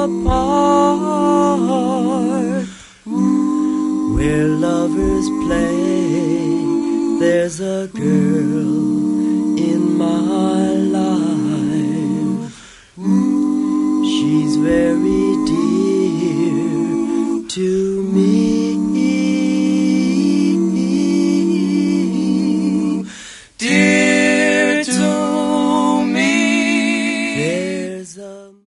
apart. Where lovers play, there's a girl in my life. She's very dear